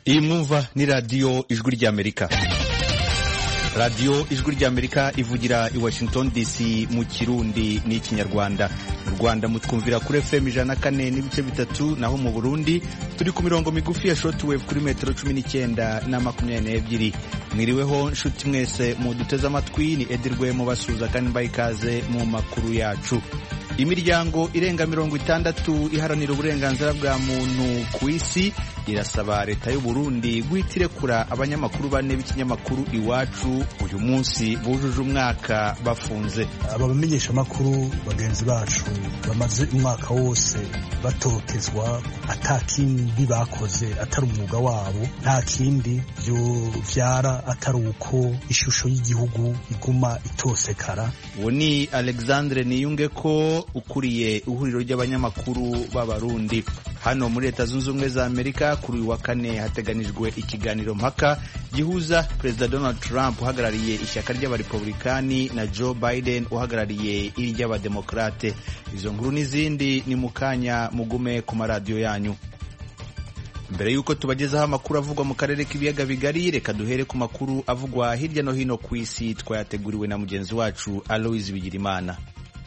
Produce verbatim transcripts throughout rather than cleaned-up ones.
Iyi mwumva ni radio Ijwi ry'Amerika. Radio Ijwi ry'Amerika ivugira i Washington D C mu Kirundi n'Ikinyarwanda. Mu Rwanda mutwumvira kuri F M ijana na kane n'ibice bitatu, naho mu Burundi turi ku mirongo migufi ya shortwave kuri metero cumi n'icyenda na makumyabiri n'ebyiri. Mwiriweho nshuti mwese mu duteze amatwi, ni Edirwe mu basuza kandi bayikaze mu makuru yacu. Imiryango irenga mirongo itandatu iharanira uburenganzira bwa muntu ku isi irasaba leta y'u Burundi guhitirekura abanyamakuru bane b'ikinyamakuru Iwacu uyu munsi bujuje umwaka bafunze. Aba bamenyesha makuru bagenzi bacu bamaze umwaka wose batotezwa, atakindi bakoze atari umwuga wabo, nta kindi byo vyara atari uko ishusho y'igihugu iguma itosekara. Uwo ni Alexandre Niyungeko ukuriye ihuriro ry'abanyamakuru b'Abarundi. Hano muri Leta Zunze Ubumwe za Amerika kuri uyu wa kane hateganijwe ikiganiro mpaka gihuza Perezida Donald Trump uhagarariye ishyaka ry'abarepublikani na Joe Biden uhagarariye iry'abademokrate. Izo nkuru n'izindi ni mukanya mugume ku maradiyo yanyu. Mbere yuko tubagezaho amakuru avugwa mu karere k'ibiyaga bigari, reka duhere ku makuru avugwa hirya no hino ku isi twayateguriwe na mugenzi wacu Aloise Bigirimana.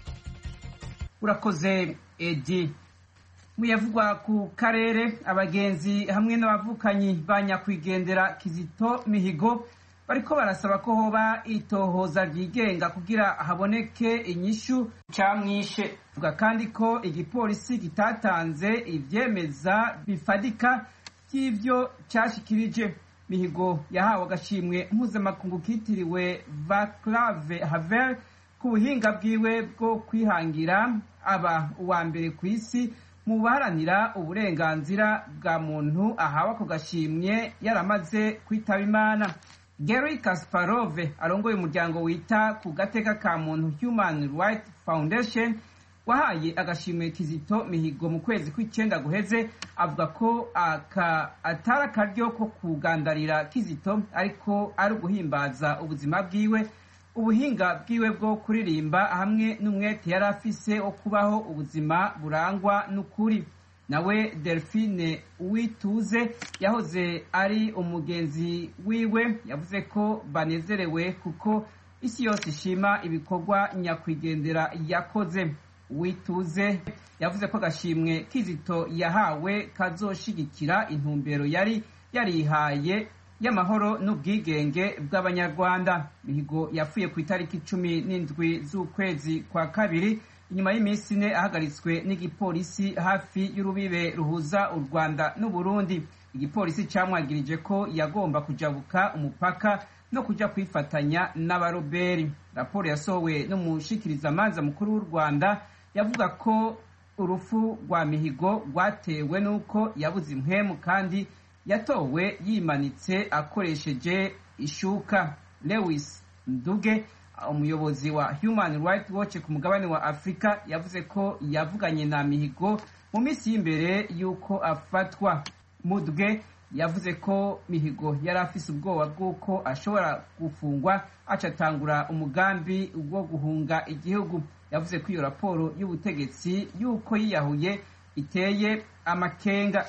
Urakoze Edi. Muyavugwa ku karere, abagenzi hamwe n'abavukanyi banyakwigendera Kizito Mihigo bariko barasaba ko hoba itohoza ryigenga kugira haboneke inyishu camwishe. Vuga kandi ko igipolisi gitatanze ivyemeza bifadika cy'ivyo cyashikirije. Mihigo yahawe agashimwe mpuzamakungu kitiriwe Václav Havel ku buhinga bwiwe bwo kwihangira, aba uwa mbere ku isi mu baharanira uburenganzira bwa muntu ahawe ako gashimwe yaramaze kwitaba Imana. Gary Kasparov arongoye umuryango wita ku gateka ka muntu Human Rights Foundation wahaye agashimwe Kizito Mihigo mu kwezi kw'icenda guheze, avuga ko aka atari akaryo ko kugandarira Kizito ariko ari uguhimbaza ubuzima bwiwe, ubuhinga bwiwe bwo kuririmba hamwe n'umwete yari afise wo kubaho ubuzima burangwa n'ukuri. Nawe Delphine Uwituze yahoze ari umugenzi wiwe yavuze ko banezerewe kuko isi yose ishima ibikorwa nyakwigendera yakoze. Uwituze yavuze ko gashimwe Kizito yahawe kazoshigikira intumbero yari yarihaye y'amahoro n'ubwigenge bw'Abanyarwanda. Mihigo yapfuye ku itariki cumi n'indwi z'ukwezi kwa kabiri inyuma y'iminsi ine ahagaritswe n'igipolisi hafi y'urubibe ruhuza u Rwanda n'u Burundi. Igipolisi camwagirije ko yagomba kujabuka umupaka no kuja kwifatanya n'abaroberi. Raporo yasohowe n'umushikirizamanza mukuru w'u Rwanda yavuga ko urufu rwa Mihigo rwatewe n'uko yabuze impwemu kandi yatowe yimanitse akoresheje ishuka. Lewis Nduge, umuyobozi wa Human Rights Watch ku mugabane wa Afrika, yavuze ko yavuganye na Mihigo mu minsi y'imbere yuko afatwa. Mudge yavuze ko Mihigo yari afise ubwoba bw'uko ashobora gufungwa acatangura umugambi wo guhunga igihugu. Yavuze ko iyo raporo y'ubutegetsi yuko yiyahuye iteye amakenga.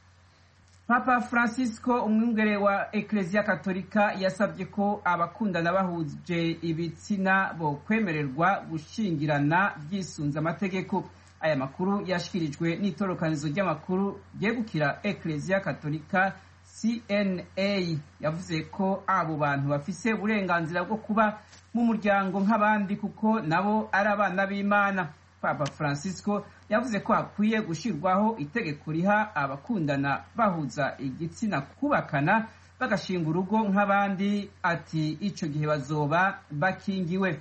Papa Francisco, umwungere wa Eklezia Katolika, yasabye ko abakundana bahuje ibitsina bo kwemererwa gushingirana byisunze amategeko. Aya makuru yashikirijwe n'itorokanizo ry'amakuru ryegukira Eklezia Katolika C N A. Yavuze ko abo bantu bafise uburenganzira bwo kuba mu muryango nk'abandi kuko nabo ari abana b'Imana. Papa Francisco yavuze ko hakwiye gushirwaho itegeko riha abakundana bahuza igitsina kubakana bagashinga urugo nk'abandi, ati ico gihe bazoba bakingiwe.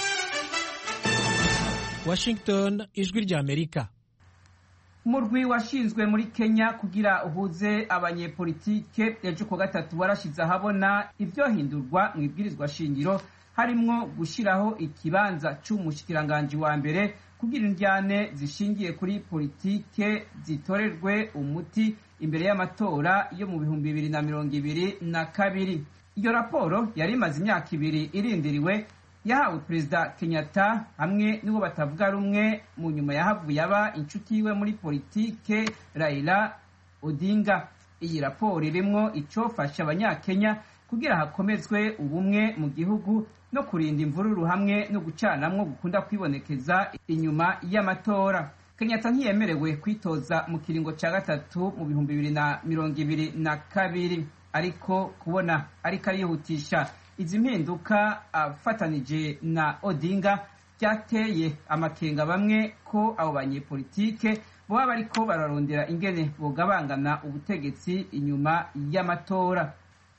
Washington, Ijwi ry'Amerika. Umurwi washinzwe muri Kenya kugira uhuze abanyepolitike ejo ku gatatu warashize ahabona ivyohindurwa mu ibwirizwa shingiro, harimwo gushiraho ikibanza c'umushikiranganji wa mbere kugira indyane zishingiye kuri politike zitorerwe umuti imbere y'amatora yo mu bihumbi bibiri na mirongo ibiri na kabiri. Iyo raporo yari imaze imyaka ibiri irindiriwe, yahawe Perezida Kenyatta hamwe n'uwo batavuga rumwe mu nyuma yahavuye aba inshuti yiwe muri politike Raila Odinga. iyi raporo irimwo icofasha abanyakenya kugira hakomezwe ubumwe mu gihugu no kurinda imvururu hamwe no gucanamwo gukunda kwibonekeza inyuma y'amatora. Kenyatta ntiyemerewe kwitoza mu kiringo ca gatatu mu bihumbi bibiri na mirongo ibiri na kabiri, ariko kubona ariko arihutisha izi mpinduka afatanije na Odinga byateye amakenga bamwe ko abo banyepolitike boba bariko bararondera ingene bogabangana ubutegetsi inyuma y'amatora.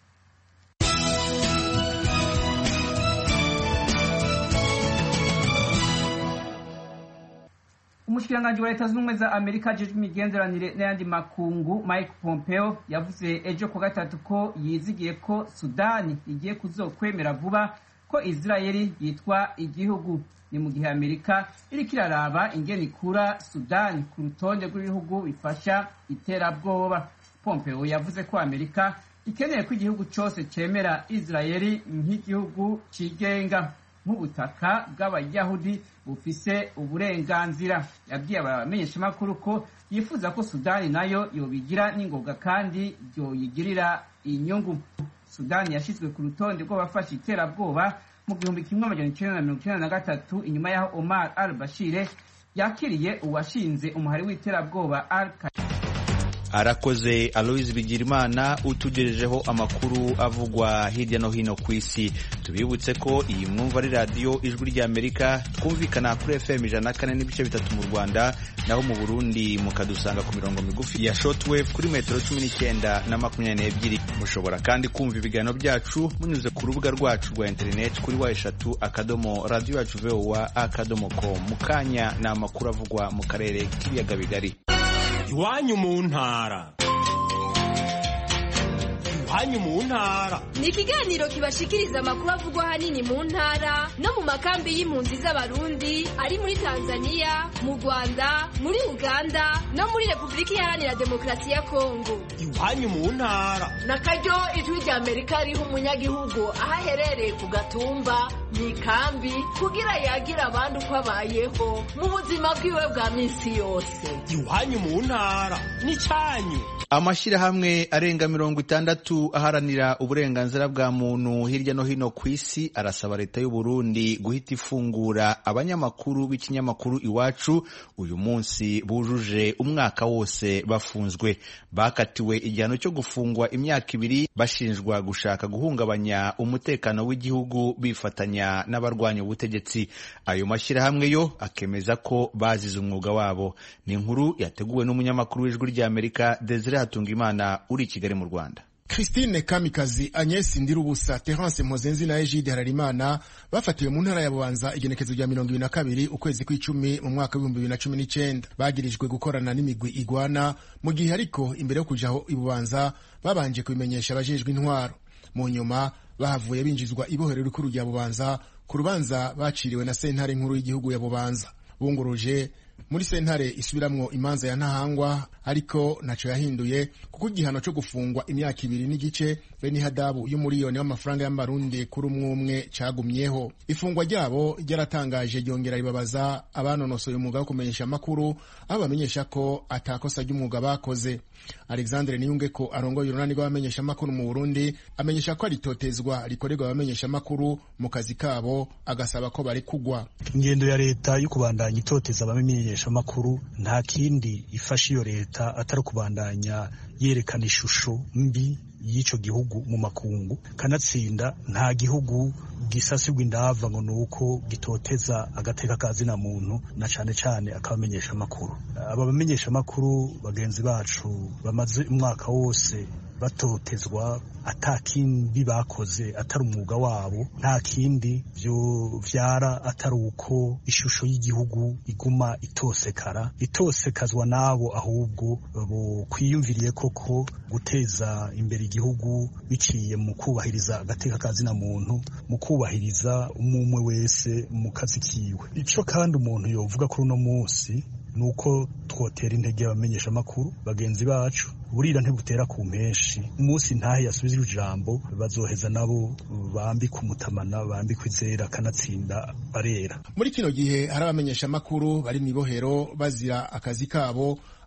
Umushikiranganji wa Leta Zunze Ubumwe za Amerika ajejwe imigenderanire n'ayandi makungu Mike Pompeo yavuze ejo ku gatatu ko yizigiye ko Sudani igiye kuzokwemera vuba ko Israeli yitwa igihugu. Ni mu gihe Amerika iriko iraraba ingene ikura Sudani ku rutonde rw'ibihugu bifasha iterabwoba. Pompeo yavuze ko Amerika ikeneye ko igihugu cose cemera Israeli nk'igihugu cigenga nk'ubutaka bw'abayahudi bufise uburenganzira. Yabwiye abamenyeshamakuru ko yifuza ko Sudani nayo yobigira n'ingoga kandi yoyigirira inyungu. Sudani yashizwe ku rutonde rw'abafasha iterabwoba mu gihumbi kimwe amajana icenda na mirongo icenda na gatatu inyuma yaho Omar al-Bashir yakiriye uwashinze umuhari w'iterabwoba al-Qaeda. Arakoze Aloise Bigirimana utugejejeho amakuru avugwa hirya no hino ku isi. Tubibutse ko iyi mwumva ari radio Ijwi rya Amerika, twumvikana kuri F M ijana na kane n'ibice bitatu mu Rwanda, naho mu Burundi mukadusanga ku mirongo migufi ya shortwave kuri metero cumi n'icyenda na makumyabiri n'ebyiri. Mushobora kandi kumva ibiganiro byacu munyuze ku rubuga rwacu rwa internet kuri wa eshatu akadomo radio yacu V O A akadomo com. Mukanya na amakuru avugwa mu karere k'ibiyaga bigari. Iwanyu mu ntara. Iwanyu mu ntara ni ikiganiro kibashikiriza amakuru avugwa hanini mu ntara no mu makambi y'impunzi z'abarundi ari muri Tanzania, mu Rwanda, muri Uganda no muri Republika Iharanira Demokarasi ya Kongo. Iwanyu mu ntara nakaryo Ijwi rya Amerika riha umunyagihugu aho aherereye ku gatumba mu ikambi kugira yagira abandi uko abayeho mu buzima bwiwe bwa minsi yose. Iwanyu mu ntara ni cyanyu. Amashirahamwe arenga mirongo itandatu aharanira uburenganzira bwa muntu hirya no hino ku isi arasaba leta y'u Burundi guhita ifungura abanyamakuru b'ikinyamakuru Iwacu uyu munsi bujuje umwaka wose bafunzwe. Bakatiwe igihano cyo gufungwa imyaka ibiri bashinjwa gushaka guhungabanya umutekano w'igihugu bifatanya n'abarwanya ubutegetsi. Ayo mashirahamwe yo akemeza ko bazize umwuga wabo. Ni inkuru yateguwe n'umunyamakuru w'Ijwi rya Amerika Desire Hatungimana uri Kigali mu Rwanda. Christine Kamikazi, Agnes Ndirubusa, Terence Mpozenzi na Egide Hararimana bafatiwe mu ntara ya Bubanza igenekezo rya mirongo ibiri na kabiri ukwezi kw'icumi mu mwaka w'ibihumbi bibiri na cumi n'icenda. Bagirijwe gukorana n'imigwi igwana mu gihe ariko imbere yo kujaho i Bubanza babanje kubimenyesha abajejwe intwaro. Mu nyuma bahavuye binjizwa ibohero rikuru rya Bubanza ku rubanza baciriwe na sentare nkuru y'igihugu ya Bubanza. Bunguruje muri sentare isubiramwo imanza ya ntahangwa ariko naco yahinduye kuko igihano cyo gufungwa imyaka ibiri n'igice be n'ihadabu y'umuriyoni w'amafaranga y'amarundi kuri umwumwe cagumyeho. Ifungwa ryabo ryaratangaje ryongera ribabaza abanonosoye umwuga wo kumenyesha amakuru aho bamenyesha ko atakosa ry'umwuga bakoze. Alexandre Niyungeko arongoye urunani rw'abamenyesha amakuru mu Burundi amenyesha ko aritotezwa rikorerwa abamenyesha amakuru mu kazi kabo, agasaba ko bari kugwa. Ingendo ya leta yo kubandanya itoteza abamenyesha amakuru nta kindi ifasha iyo leta atari kubandanya yerekana ishusho mbi y'ico gihugu mu makungu. Kanatsinda nta gihugu gisasirwa indava ngo nuko gitoteza agateka kazina muntu na cane cane akabamenyesha amakuru. Aba bamenyesha amakuru bagenzi bacu bamaze umwaka wose batotezwa atakindi bakoze atari umwuga wabo, nta kindi vyo vyara atari uko ishusho y'igihugu iguma itosekara itosekazwa nabo ahubwo bo kwiyumviriye koko guteza imbere igihugu biciye mu kubahiriza agateka kazina muntu, mu kubahiriza umumwe wese mu kazi kiwe. Ico kandi umuntu yovuga kuri uno munsi nuko twotera intege abamenyesha amakuru bagenzi bacu, burira ntibutera ku menshi. Umunsi ntahe yasubizwe ijambo bazoheza nabo bambi kumutamana bambi kwizera kanatsinda barera. Muri kino gihe hari abamenyesha amakuru bari mwibohero bazira akazi kabo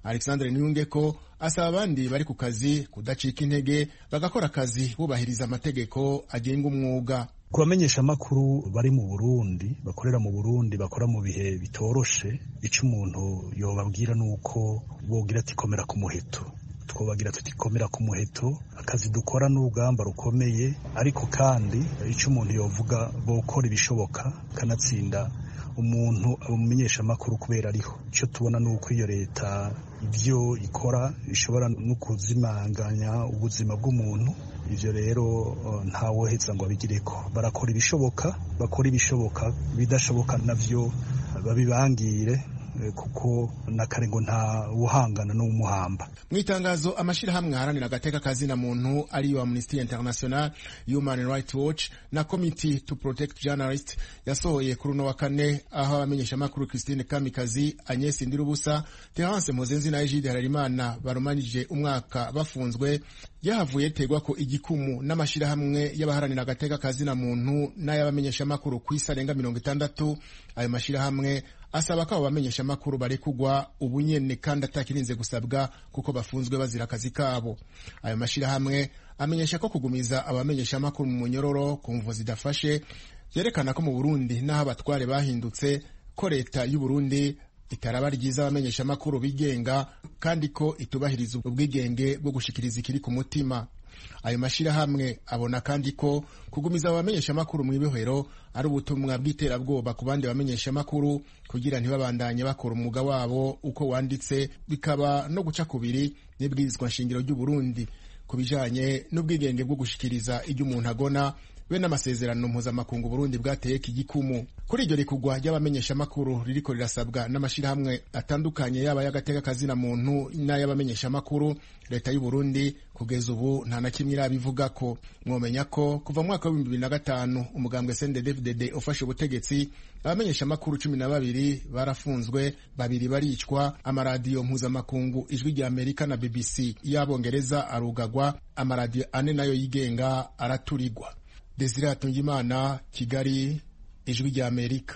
Alexandre Niyungeko asaba abandi bari ku kazi kudacika intege bagakora akazi bubahiriza amategeko agenga umwuga. Ku bamenyesha amakuru bari mu Burundi bakorera mu Burundi bakora mu bihe bitoroshe, ico umuntu yobabwira nuko bogira ati komera ku muheto, twobagira tutikomera ku muheto, akazi dukora n'urugamba rukomeye, ariko kandi ico umuntu yovuga bokora ibishoboka kanatsinda umuntu amumenyesha amakuru kubera ariho. Ico tubona nuko iyo leta ivyo ikora ishobora no kuzimanganya ubuzima bw'umuntu, ivyo rero ntawoheza ngo abigireko. Barakora ibishoboka, bakora ibishoboka, bidashoboka navyo babibangire, kuko nakarengo nta uhangana no umuhamba. Mwitangazo amashirahamwe haranira agateka kazi na muntu ariyo Amnesty International, Human Rights Watch na Committee to Protect Journalists yasohoye kuri no wa kane, aho abamenyesha makuru Christine Kamikazi, Agnes Ndirubusa, Terence Mozenzi na Egide Hararimana barumanije umwaka bafunzwe, yahavuye tegwa ko igikumu n'amashirahamwe y'abaharanira agateka kazi na muntu n'ayabamenyesha makuru kwisarenga mirongo itandatu. Ayo mashirahamwe asaba ko abamenyesha makuru barekugwa ubunyene kandi atakirinze gusabwa kuko bafunzwe bazira akazi kabo. Ayo mashirahamwe amenyesha ko kugumiza abamenyesha makuru mu munyororo ku mvo zidafashe yerekana ko mu Burundi naho abatware bahindutse, ko leta y'u Burundi itaraba ryiza abamenyesha makuru bigenga kandi ko itubahiriza ubwigenge bwo gushikiriza ikiri ku mutima. Ayo mashirahamwe abona kandi ko kugumiza abamenyesha makuru mu ibohero ari ubutumwa bw'iterabwoba ku bandi bamenyesha makuru kugira ntibabandanye bakora umwuga wabo uko wanditse, bikaba no guca kubiri n'ibwirizwa nshingiro ry'u Burundi kubijanye n'ubwigenge bwo gushikiriza ibyo umuntu agona be n'amasezerano mpuzamakungu Burundi bwateye igikumu. Kuri iryo rikugwa ry'abamenyesha makuru ririko rirasabwa n'amashirahamwe atandukanye yaba y'agateka kazi na muntu n'ay'abamenyesha makuru, leta y'u Burundi kugeza ubu nta na kimwe irabivuga ko. Mwomenya ko kuva mu mwaka wa bibiri na gatanu umugambwe C N D D F D D ufashe ubutegetsi, abamenyesha makuru cumi na babiri barafunzwe, babiri baricwa, amaradiyo mpuzamakungu Ijwi rya Amerika na B B C y'Abongereza arugagwa, amaradiyo ane nayo yigenga araturigwa. Desire Hatungimana, Kigali, Ijwi rya Amerika.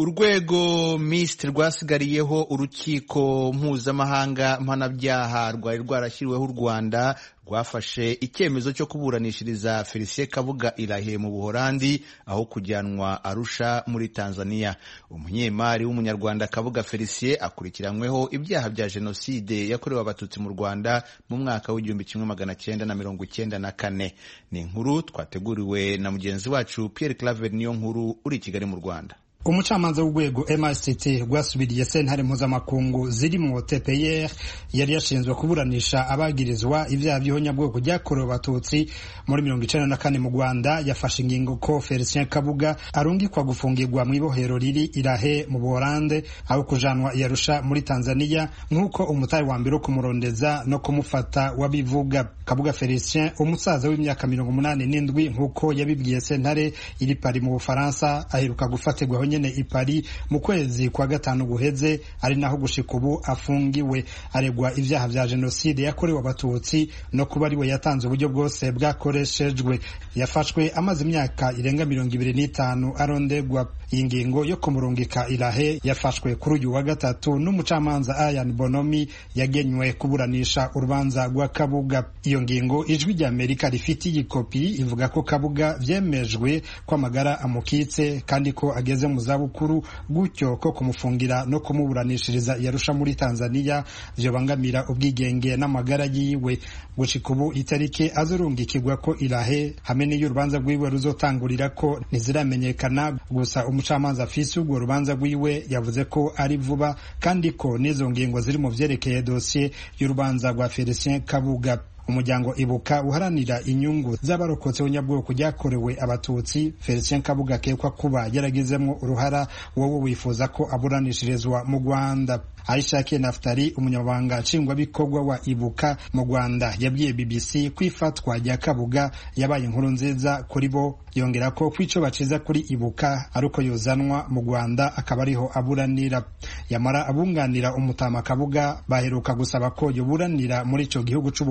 Urwego Minisitiri rwasigariyeho urukiko mpuzamahanga mpanabyaha rwari rwarashyiriweho u Rwanda rwafashe icyemezo cyo kuburanishiriza Felicien Kabuga Irahe mu Buholandi aho kujyanwa Arusha muri Tanzania. Umunyemari w'umunyarwanda Kabuga Felicien akurikiranyweho ibyaha bya jenoside yakorewe abatutsi mu Rwanda mu mwaka w'igihumbi kimwe magana cyenda na mirongo icyenda na kane. Ni inkuru twateguriwe na mugenzi wacu Pierre Claver niyo nkuru uri Kigali mu Rwanda. Umucamanza w'urwego M I C T rwasubiriye sentare mpuzamakungu ziri mu T P R yari yashinzwe kuburanisha abagirizwa ibyaha by'ihonyabwoko byakorewe abatutsi muri mirongo icenda na kane mu Rwanda, yafashe ingingo ko Felicien Kabuga arungikwa gufungirwa mu ibohero riri Irahe mu Buholande aho kujanwa Arusha muri Tanzania nk'uko umutayi wa mbere kumurondeza no kumufata wabivuga. Kabuga Felicien, umusaza w'imyaka mirongo umunani n'indwi nk'uko yabibwiye sentare iri Paris mu Bufaransa, aheruka gufatirwa nyene i Paris mu kwezi kwa gatanu guheze, ari naho gushika ubu afungiwe. Aregwa ivyaha vya jenoside yakorewe abatutsi no kuba ariwe yatanze uburyo bwose bwakoreshejwe. Yafashwe amaze imyaka irenga mirongo ibiri n'itanu arondegwa. Iyi ngingo yo kumurungika Irahe yafashwe kuri uyu wa gatatu n'umucamanza Ayan Bonomi yagenywe kuburanisha urubanza rwa Kabuga. Iyo ngingo Ijwi rya Amerika rifitiye ikopi ivuga ko Kabuga vyemejwe ko amagara amukitse kandi ko ageze mu zabukuru, gutyo ko kumufungira no kumuburanishiriza Arusha muri Tanzania vyobangamira ubwigenge n'amagara yiwe. Gushika ubu itariki azurungikirwa ko Irahe hamwe n'iyo urubanza rwiwe ruzotangurira ko ntiziramenyekana. Gusa umucamanza afise urwo rubanza rwiwe yavuze ko ari vuba kandi ko n'izo ngingo ziri mu vyerekeye dosiye y'urubanza rwa Felicien Kabuga. Umuryango Ibuka uharanira inyungu z'abarokotse ubunyabwoko byakorewe abatutsi Felicien Kabuga akekwa kuba yaragizemwo uruhara, wowe wifuza ko aburanishirizwa mu Rwanda. Aishake Naftali, umunyabanga nshingwabikorwa wa Ibuka mu Rwanda, yabwiye B B C kwifatwa rya Kabuga yabaye inkuru nziza kuri bo, yongera ko kwico baciza kuri Ibuka aruko yozanwa mu Rwanda akaba ariho aburanira. Yamara abunganira umutama Kabuga baheruka gusaba ko yoburanira muri ico gihugu c'u Buholandi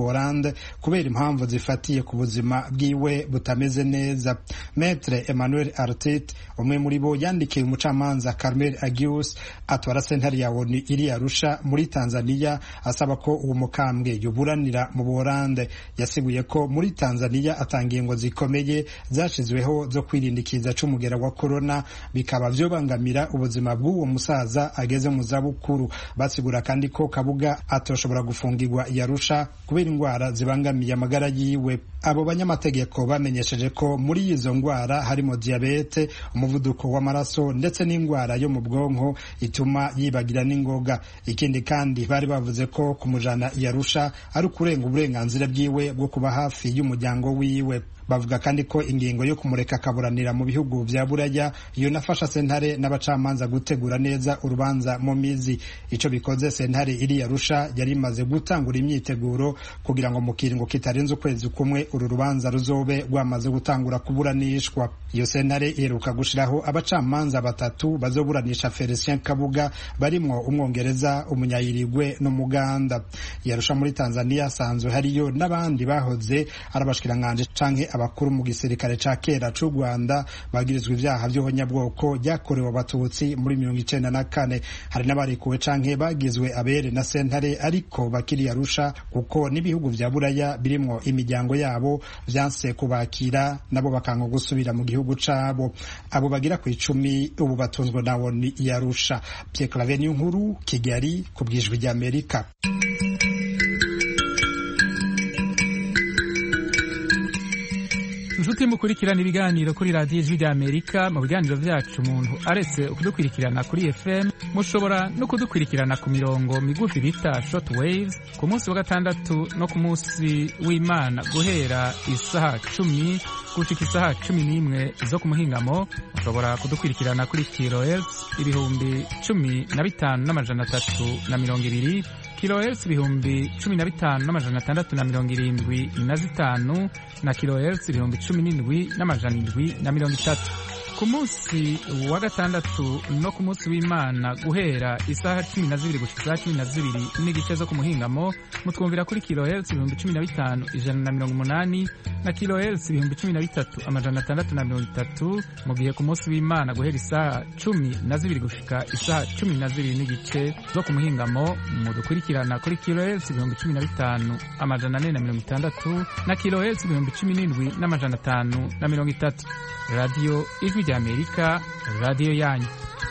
Buholande kubera impamvu zifatiye ku buzima bwiwe butameze neza. Maître Emmanuel Artit umwe muri bo yandikiye umucamanza Carmel Agius atwara sentare ya ONU iri Arusha muri Tanzania asaba ko uwo mukambwe yuburanira mu Buholande. Yasiguye ko muri Tanzania atangiye ngo zikomeye zashizweho zo kwirindikiza c'umugera wa corona bikaba vyobangamira ubuzima bw'uwo musaza ageze mu zabukuru. Basigura kandi ko Kabuga atoshobora gufungirwa Yarusha kubera ingwara zibangamiye amagara yiwe. Abo banyamategeko bamenyesheje ko muri izo ngwara harimo diabete, umuvuduko w'amaraso ndetse n'ingwara yo mu bwonko ituma yibagira n'ingoga. Ikindi kandi bari bavuze ko kumujana Yarusha ari kurenga uburenganzira bwiwe bwo kuba hafi y'umuryango wiwe. Bavuga kandi ko ingingo yo kumureka kaburanira mu bihugu vya Buraya iyo nafasha sentare n'abacamanza gutegura neza urubanza mu mizi. Ico bikoze sentare iri Arusha yari imaze gutangura imyiteguro kugira ngo mu kiringo kitarenze ukwezi kumwe uru rubanza ruzobe rwamaze gutangura kuburanishwa. Iyo sentare iheruka gushiraho abacamanza batatu bazoburanisha Felicien Kabuga barimwo umwongereza, umunyayirigwe n'umuganda. Yarusha muri Tanzania sanzwe hariyo n'abandi bahoze arabashikiranganje canke abakuru mu gisirikare ca kera c'u Rwanda bagirizwa ivyaha vy'ihonyabwoko ryakorewe abatutsi muri mirongo icenda na kane. Hari n'abarikuwe canke bagizwe abere na sentare ariko bakiri Arusha kuko n'ibihugu vya Buraya birimwo imiryango yabo vyanse kubakira nabo bakanga gusubira mu gihugu cabo. Abo bagira ku icumi ubu batunzwe na ONU Yarusha. Pierre Claver Nkuru, Kigali, ku bw'Ijwi ry'Amerika. Inshuti mukurikirana ibiganiro kuri radiyo Ijwi ry'Amerika. Mu biganiro vyacu umuntu aretse kudukurikirana kuri F M mushobora no kudukurikirana ku mirongo migufi bita short waves ku munsi wa gatandatu no ku munsi w'Imana guhera isaha cumi gushika isaha cumi n'imwe zo ku muhingamo. Mushobora kudukurikirana kuri kilohertz ibihumbi cumi na bitanu n'amajana atatu na mirongo ibiri, kilohertz ibihumbi cumi na bitanu n'amajana atandatu na mirongo irindwi na zitanu na kilohertz ibihumbi cumi n'indwi n'amajana indwi na mirongo itatu. Ku munsi wa gatandatu no ku munsi w'Imana guhera isaha cumi na zibiri gushika isaha cumi na zibiri n'igice zo ku muhingamo mutwumvira kuri kilohertz ibihumbi cumi na bitanu ijana na mirongo umunani na kilohertz ibihumbi cumi na bitatu amajana atandatu na mirongo itatu. Mu gihe ku munsi w'Imana guhera isaha cumi na zibiri gushika isaha cumi na zibiri n'igice zo ku muhingamo mudukurikirana kuri kilohertz ibihumbi cumi na bitanu amajana ane na mirongo itandatu na kilohertz ibihumbi cumi n'indwi n'amajana atanu na mirongo itatu. Radio Ijwi ry'Amerika, radio yanyu.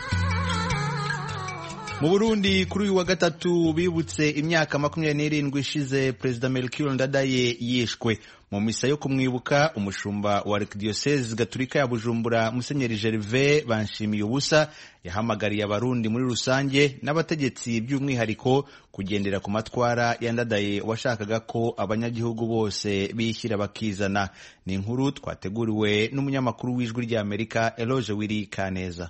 Mu Burundi kuri uyu wa gatatu bibutse imyaka makumyabiri n'irindwi ishize Perezida Melchior Ndadaye yishwe. Mu misa yo kumwibuka umushumba wa Archdiocese Gatolika ya Bujumbura Musenyeri Gervais Banshimiye ubusa yahamagariye abarundi muri rusange n'abategetsi by'umwihariko kugendera ku matwara ya Ndadaye washakaga ko abanyagihugu bose bishyira bakizana. Ni inkuru twateguriwe n'umunyamakuru w'Ijwi ry'Amerika Eloge Wiri Kaneza.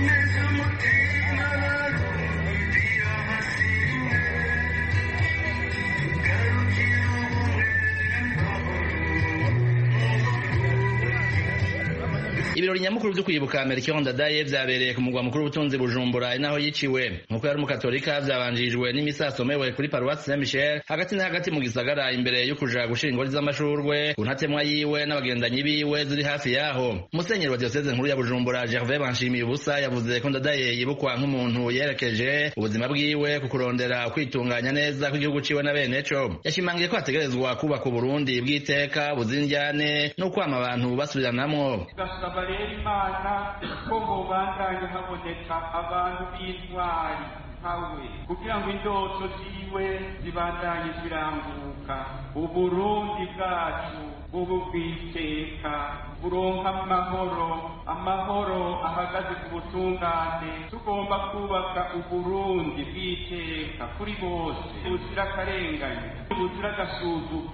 Ibirori nyamukuru byo kwibuka Melchior Ndadaye vyabereye ku mugwa mukuru w'ubutunzi Bujumbura inaho yiciwe. Nkuko yari umukatolika vyabanjirijwe n'imisa somewe kuri Paroisse Saint Michel hagati na hagati mu gisagara imbere yo kuja gushira ingori z'amashurwe untatemwa yiwe n'abagendanyi biwe ziri hafi yaho. Musenyeri wa Diocese nkuru ya Bujumbura Gervais Banshimiye ubusa yavuze ko Ndadaye yibukwa nk'umuntu yerekeje ubuzima bwiwe ku kurondera kwitunganya neza kw'igihugu ciwe na bene co. Yashimangiye ko ategerezwa kubaka Burundi bw'iteka buzinjyane no kwama abantu basubiranamwo. Imana ko bobandanye haboneka abantu b'intwari nkawe kugira ngo indoto ziwe zibandanye ziranguka, Uburundi bwacu bubu bw'iteka buronka amahoro, amahoro ahagaze ku butungane. Tugomba kubaka Uburundi bw'iteka kuri bose buzira akarengane, buzira agasuzuguro,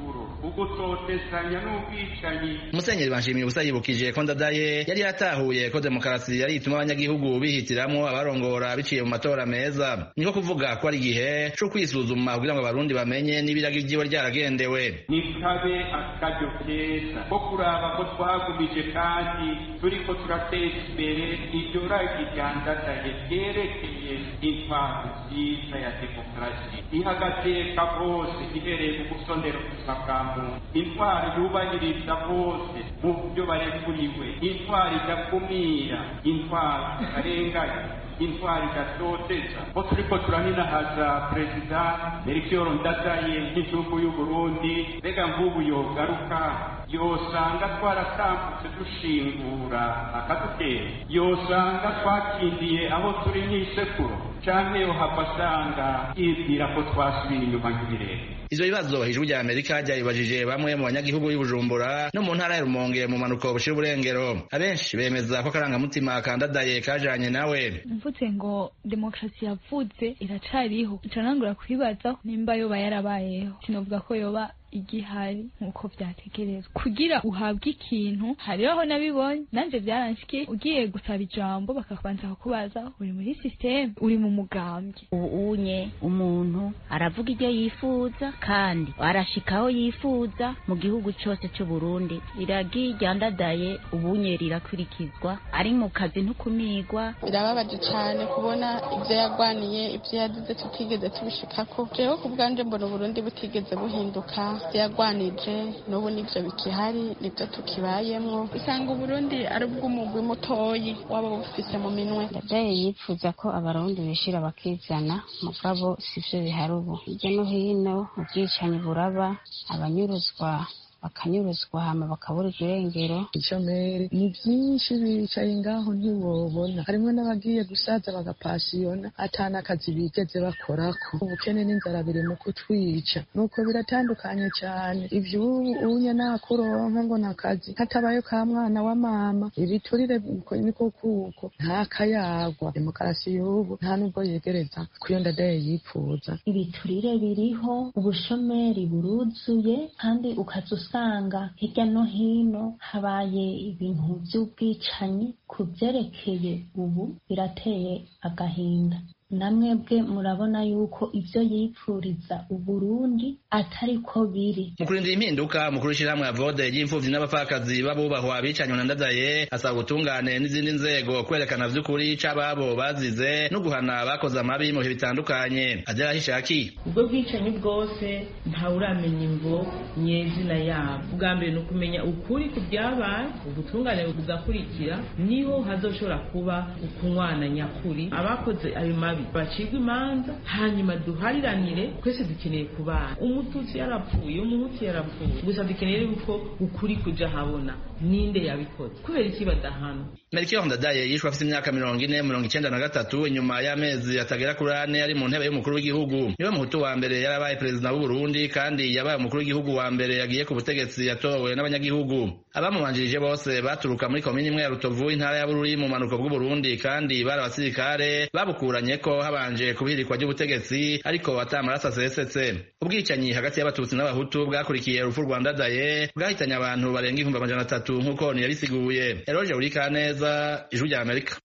ugutotezanya n'ubwicanyi. Musenyeri Banshimiye ubusa yibukije ko Ndadaye yari yatahuye ko demokarasi yari ituma abanyagihugu bihitiramwo abarongora biciye mu matora meza. Niko kuvuga ko ari igihe co kwisuzuma kugira ngo abarundi bamenye n'ibiragi vyiwe ryaragendewe. Nikabe akaryo keza ko kuraba ko twagumije kandi turiko turateza imbere iryo ragi rya Ndadaye ryerekeye intwaro nziza ya demokarasi ihagateka bose ibereye mu gusondera ubuzima bwa muntu, intwaro yubahiriza bose mu byo barekuriwe, intwaro idakumira, intwaro itarenganya, intwari idatoteza. Ko turiko turaninahaza perezida Melchior Ndadaye nk'igihugu y'u Burundi, mbega nk'ubu yogaruka yosanga twaratambutse dushingura akadutera, yosanga twakindiye aho turi nk'isekuro, canke yohava asanga yibwira ko twasubiye inyuma nk'ibirere. Ivyo bibazo ijwi rya Amerika ryabibajije bamwe mu banyagihugu b'i Bujumbura no mu ntara ya Rumonge mu manuko bushira uburengero. Abenshi bemeza ko akarangamutima ka Ndadaye kajanye nawe. Mvuze ngo demokarasi yavuze iracariho, ncanangura kwibaza nimba yoba yarabayeho, sinovuga ko yoba igihari nkuko vyategerezwa. Kugira uhabwe ikintu hariho nabibonye nanje vyaranshike, ugiye gusaba ijambo bakabanza kukubaza uri muri system, uri mu mugambwe. Unye umuntu aravuga ibyo yifuza kandi arashikaho yifuza mu gihugu cyose cy'u Burundi. Iragi rya Ndadaye ubunye rirakurikizwa, ari mu kazi ntukumigwa. Birababaje cyane kubona ibyo yagwaniye, ibyo yagize tutigeze tubishikako. Jewe kubwanje mbona Burundi butigeze buhinduka, yagwanije n'ubu nivyo bikihari, nivyo tukibayemwo. Usanga Burundi ari bw'umugwi mutoyi waba bufise mu minwe. Ndadaye yipfuza ko abarundi bishira bakizana, mugabo sivyo bihari ubu. Hirya no hino ubwicanyi buraba, abanyuruzwa bakanyuruzwa hama bakabura irengero. Icomeri ni byinshi bicaye ngaho ntiwobona, harimo n'abagiye gusaza bagapasiyona atana akazi bigeze bakorako. Ubukene n'inzara biri mu kutwica, nuko biratandukanye cyane. Ivyo unye nakuronka ngo nakazi hatabaye ka mwana wa mama, ibiturire niko kuko nta kayagwa. Demokarasi y'ubu nta nubwo yegereza kuyo Ndadaye yipfuza. Ibiturire biriho, ubushomeri buruzuye, kandi ukazusa usanga hirya no hino habaye ibintu by'ubwicanyi. Ku byerekeye ubu birateye agahinda. Namwebwe murabona yuko ivyo yipfuriza Uburundi atari ko biri. Mu kurindira impinduka, mukuru w'ishirahamwe Avode y'imfuvyi n'abapfakazi babubahwa bicanywe na Ndadaye asaba ubutungane n'izindi nzego kwerekana vy'ukuri c'ababo bazize no guhana bakoze amabi mu bihe bitandukanye. Adela Hishaki: ubwo bwicanyi bwose ntawuramenya imvo nyezina yabo. Ubwa mbere ni ukumenya ukuri ku byabaye, ubutungane bugakurikira, niho hazoshobora kuba ukunywana nyakuri. Abakoze ayo mabi bacirwa imanza, hanyuma duhariranire. Twese dukeneye kubana. Umututsi yarapfuye, umuhutu yarapfuye, gusa dukeneye yuko ukuri kuja habona ninde yabikoze, kubera iki badahana. Melchior Ndadaye yishwe afite imyaka mirongo ine mirongo icenda na gatatu inyuma y'amezi atagera kuri ane ari mu ntebe y'umukuru w'igihugu. Niwe muhutu wa mbere yarabaye perezida w'u Burundi, kandi yabaye umukuru w'igihugu wa mbere yagiye ku butegetsi yatowe n'abanyagihugu. Abamubanjirije bose baturuka muri komini imwe ya Rutovu, intara ya Bururi mu manuko bw'u Burundi, kandi bari abasirikare babukuranye ko habanje kubihirikwa ry'ubutegetsi, ariko atamaraso asesetse. Ubwicanyi hagati y'abatutsi n'abahutu bwakurikiye urupfu rwa Ndadaye bwahitanye abantu barenga ibihumbi amajana atatu nk'uko yabisiguye. Eroge Urikaneza, Ijwi rya Amerika.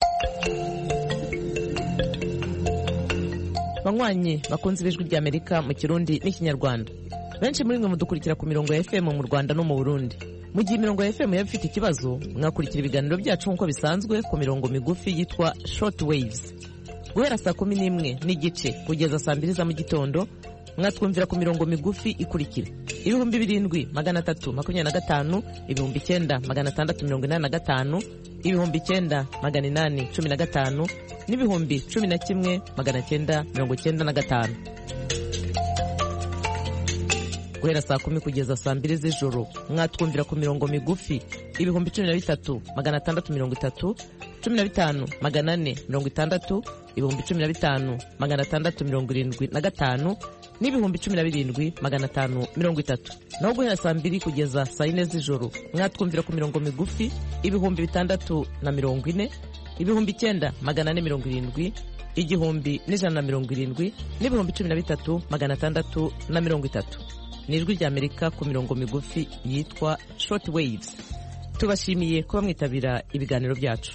Banywanyi bakunze Ijwi rya Amerika mu Kirundi n'Ikinyarwanda, benshi muri mwe mudukurikira ku mirongo ya F M mu Rwanda no mu Burundi. Mu gihe imirongo ya F M yaba ifite ikibazo, mwakurikira ibiganiro byacu nk'uko bisanzwe ku mirongo migufi yitwa short waves. Guhera saa kumi n'imwe n'igice kugeza saa mbiri za mu gitondo, mwatwumvira ku mirongo migufi ikurikira: ibihumbi birindwi magana atatu makumyabiri na gatanu, ibihumbi icyenda magana atandatu mirongo inani na gatanu, ibihumbi icyenda magana inani cumi na gatanu, n'ibihumbi cumi na kimwe magana cyenda mirongo cyenda na gatanu. Guhera saa kumi kugeza saa mbiri z'ijoro, mwatwumvira ku mirongo migufi: ibihumbi cumi na bitatu magana atandatu mirongo itatu, cumi na bitanu magana ane mirongo itandatu, ibihumbi cumi na bitanu magana atandatu mirongo irindwi na gatanu, n'ibihumbi cumi na birindwi magana atanu mirongo itatu. Naho guhera saa mbiri kugeza saa yine z'ijoro, mwatwumvira ku mirongo migufi: ibihumbi bitandatu na mirongo ine, ibihumbi cumi na bitanu magana atandatu mirongo itatu, ibihumbi icyenda magana ane mirongo irindwi, igihumbi n'ijana na mirongo irindwi n'ibihumbi cumi na bitatu magana atandatu na mirongo itatu. Ni ijwi ry'Amerika ku mirongo migufi yitwa short waves. Tubashimiye kuba mwitabira ibiganiro byacu.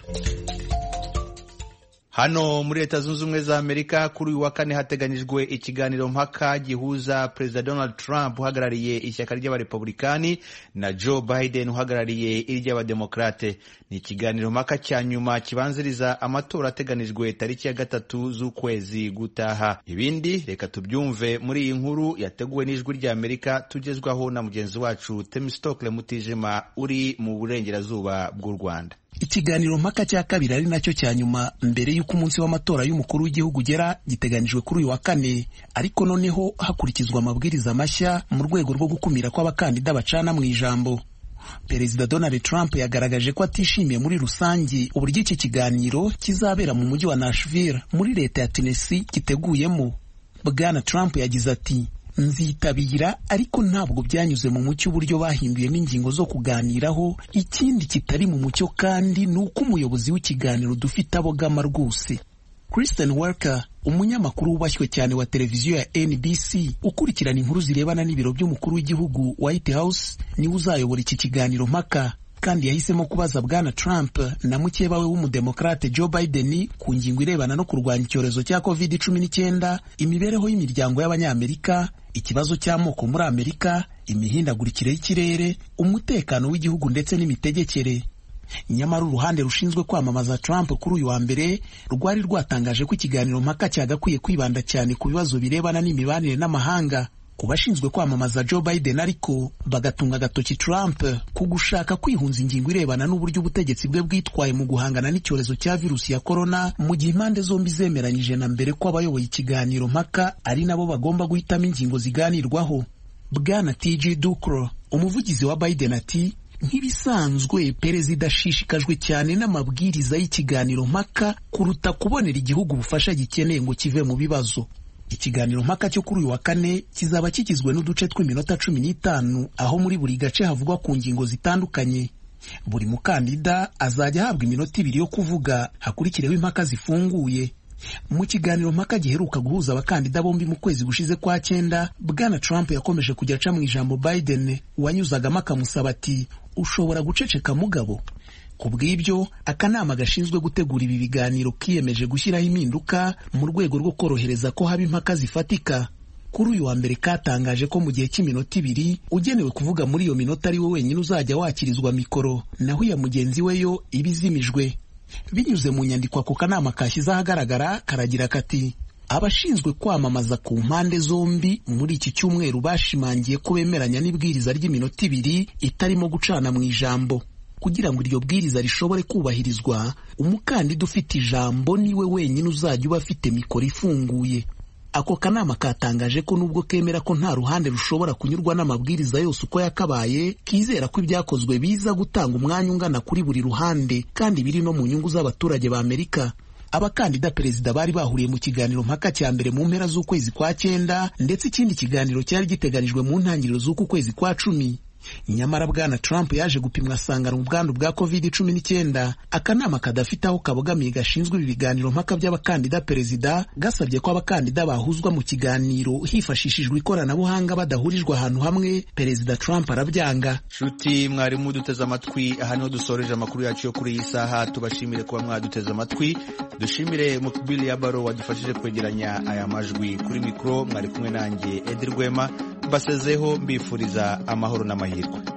Hano muri Leta Zunze Ubumwe za Amerika kuri uyu wa kane hateganyijwe ikiganiro mpaka gihuza Perezida Donald Trump uhagarariye ishyaka ry'abarepublikani na Joe Biden uhagarariye iry'abademokrate. Ni ikiganiro mpaka cya nyuma kibanziriza amatora ateganijwe tariki ya gatatu z'ukwezi gutaha. Ibindi reka tubyumve muri iyi nkuru yateguwe n'ijwi ry'Amerika tugezwaho na mugenzi wacu Temistokle Mutijima uri mu burengerazuba bw'u Rwanda. Ikiganiro mpaka cya kabiri ari nacyo cya nyuma mbere y'uko umunsi w'amatora y'umukuru w'igihugu ugera giteganijwe kuri uyu wa kane, ariko noneho hakurikizwa amabwiriza mashya mu rwego rwo gukumira ko abakandida bacana mu ijambo. Perezida Donald Trump yagaragaje ko atishimiye muri rusange uburyo iki kiganiro kizabera mu mujyi wa Nashville muri leta ya Tennessee giteguyemo. Bwana Trump yagize ati, nzitabira ariko ntabwo byanyuze mu mucyo uburyo bahinduyemo ingingo zo kuganiraho. Ikindi kitari mu mucyo kandi ni uko umuyobozi w'ikiganiro dufite abogama rwose. Kristen Welker, umunyamakuru wubashywe cyane wa televiziyo ya N B C ukurikirana inkuru zirebana n'ibiro by'umukuru w'igihugu White House, niwe uzayobora iki kiganiro mpaka, kandi yahisemo kubaza Bwana Trump na mukeba we w'umudemokrate Joe Biden ku ngingo irebana no kurwanya icyorezo cya covid cumi n'icyenda, imibereho y'imiryango y'abanyamerika, ikibazo cy'amoko muri Amerika, imihindagurikire y'ikirere, umutekano w'igihugu ndetse n'imitegekere. Nyamara uruhande rushinzwe kwamamaza Trump kuri uyu wa mbere rwari rwatangaje ko ikiganiro mpaka cyagakwiye kwibanda cyane ku bibazo birebana n'imibanire n'amahanga. Ku bashinzwe kwamamaza Joe Biden ariko bagatunga agatoki Trump ku gushaka kwihunza ingingo irebana n'uburyo ubutegetsi bwe bwitwaye mu guhangana n'icyorezo cya virusi ya corona, mu gihe impande zombi zemeranyije na mbere ko abayoboye ikiganiro mpaka ari nabo bagomba guhitamo ingingo ziganirwaho. Bwana T J Dukro, umuvugizi wa Biden, ati, nk'ibisanzwe perezida ashishikajwe cyane n'amabwiriza y'ikiganiro mpaka kuruta kubonera igihugu ubufasha gikeneye ngo kive mu bibazo. Ikiganiro mpaka cyo kuri uyu wa kane kizaba kigizwe n'uduce tw'iminota cumi n'itanu, aho muri buri gace havugwa ku ngingo zitandukanye. Buri mukandida azajya ahabwa iminota ibiri yo kuvuga, hakurikireho impaka zifunguye. Mu kiganiro mpaka giheruka guhuza abakandida bombi mu kwezi gushize kwa cyenda, Bwana Trump yakomeje kujya aca mu ijambo Biden wanyuzagamo akamusaba ati, ushobora guceceka mugabo. Kubw'ibyo akanama gashinzwe gutegura ibi biganiro kiyemeje gushyiraho impinduka mu rwego rwo korohereza ko haba impaka zifatika. Kuri uyu wa mbere katangaje ko mu gihe cy'iminota ibiri ugenewe kuvuga muri iyo minota ari we wenyine uzajya wakirizwa mikoro, naho iya mugenzi we yo ibizimijwe. Binyuze mu nyandiko ako kanama kashyize ahagaragara karagira kati, abashinzwe kwamamaza ku mpande zombi muri iki cyumweru bashimangiye ko bemeranya n'ibwiriza ry'iminota ibiri itarimo gucana mu ijambo. Kugira ngo iryo bwiriza rishobore kubahirizwa, umukandida ufite ijambo niwe wenyine uzajya uba afite mikoro ifunguye. Ako kanama katangaje ko nubwo kemera ko nta ruhande rushobora kunyurwa n'amabwiriza yose uko yakabaye, kizera ko ibyakozwe biza gutanga umwanya ungana kuri buri ruhande kandi biri no mu nyungu z'abaturage ba Amerika. Abakandida perezida bari bahuriye mu kiganiro mpaka cya mbere mu mpera z'ukwezi kwa cyenda, ndetse ikindi kiganiro cyari giteganijwe mu ntangiriro z'uku kwezi kwa cumi. Nyamara Bwana Trump yaje gupimwa asangana ubwandu bwa covid cumi n'icyenda. Akanama kadafite aho kabogamiye gashinzwe ibi biganiro mpaka by'abakandida perezida gasabye ko abakandida bahuzwa mu kiganiro hifashishijwe ikoranabuhanga badahurijwe ahantu hamwe. Perezida Trump arabyanga. Shuti mwarimu duteze amatwi, aha niho dusoreje amakuru yacu yo kuri iyi saha. Tubashimire kuba mwaduteze amatwi, dushimire Mukbili Yabaro wadufashije kwegeranya aya majwi. Kuri mikro mwari kumwe nanjye Edi Rwema, basezeho mbifuriza amahoro n'amahirwe.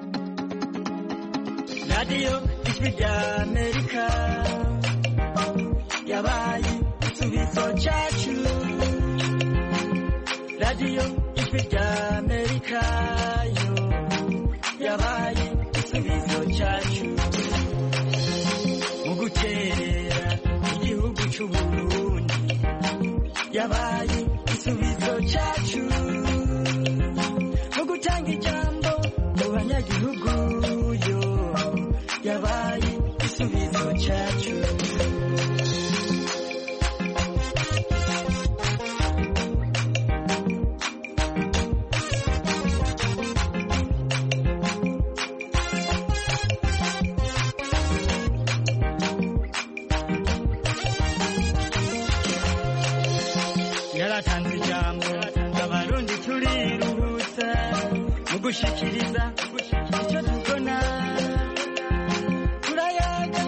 Radio Ijwi ry'Amerika yabaye igisubizo cyacu. Radio Ijwi ry'Amerika yo yabaye igisubizo cyacu. Mu gukerera igihugu cy'u Burundi yabaye igisubizo cyacu. Mu gutanga ijambo mu banyagihugu yo yabaye igisubizo cyacu. yaratanze ijambo abarundi turiruhutsa mu gushikiriza icyo tubona turayaga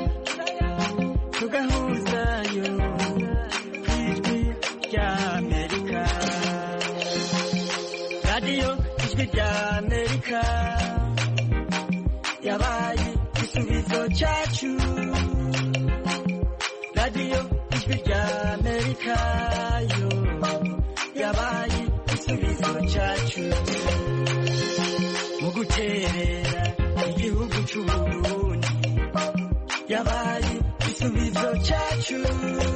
tugahuzayo ku ijwi rya amerika radiyo ijwi rya amerika yabaye igisubizo cyacu radiyo ijwi rya amerika yo yabaye igisubizo cyacu mu guterera igihugu cy'uburundi yabaye igisubizo cyacu